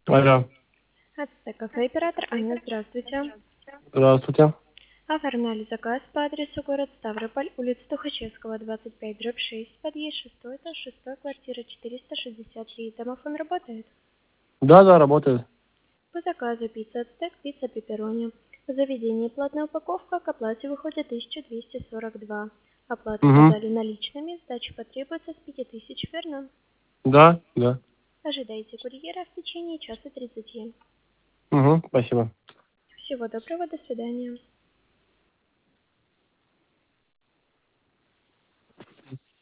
Алло, АЦТ кафе оператор Анна, здравствуйте. здравствуйте. Оформляли заказ по адресу город Ставрополь, улица Тухачевского, 25/6, подъезд 6, этаж 6, квартира 463. Домофон работает? Да, работает. По заказу пицца ацтек, пицца пепперони. В заведении платная упаковка, к оплате выходит 1242. Оплату Угу. подали наличными, сдача потребуется с 5000, верно? Да. Ожидайте курьера в течение часа 30. Угу, спасибо. Всего доброго, до свидания.